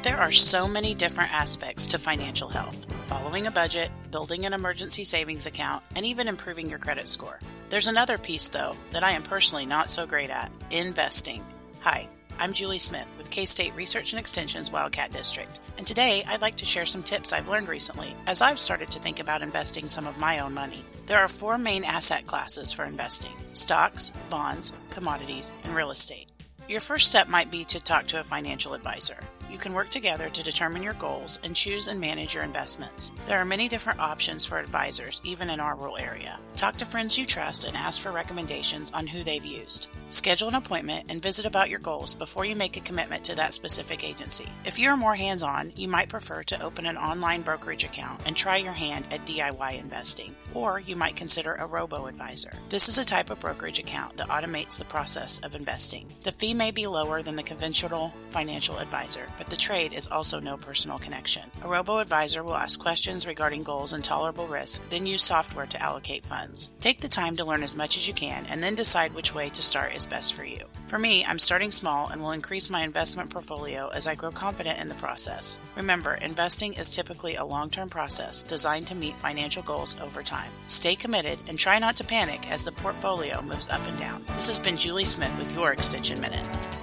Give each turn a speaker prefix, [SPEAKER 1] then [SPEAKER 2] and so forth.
[SPEAKER 1] There are so many different aspects to financial health: following a budget, building an emergency savings account, and even improving your credit score. There's another piece, though, that I am personally not so great at: investing. Hi, I'm Julie Smith with K-State Research and Extension's Wildcat District, and today I'd like to share some tips I've learned recently as I've started to think about investing some of my own money. There are 4 main asset classes for investing: stocks, bonds, commodities, and real estate. Your first step might be to talk to a financial advisor. You can work together to determine your goals and choose and manage your investments. There are many different options for advisors, even in our rural area. Talk to friends you trust and ask for recommendations on who they've used. Schedule an appointment and visit about your goals before you make a commitment to that specific agency. If you're more hands-on, you might prefer to open an online brokerage account and try your hand at DIY investing, or you might consider a robo-advisor. This is a type of brokerage account that automates the process of investing. The fee may be lower than the conventional financial advisor, but the trade is also no personal connection. A robo-advisor will ask questions regarding goals and tolerable risk, then use software to allocate funds. Take the time to learn as much as you can and then decide which way to start is best for you. For me, I'm starting small and will increase my investment portfolio as I grow confident in the process. Remember, investing is typically a long-term process designed to meet financial goals over time. Stay committed and try not to panic as the portfolio moves up and down. This has been Julie Smith with your Extension Minute.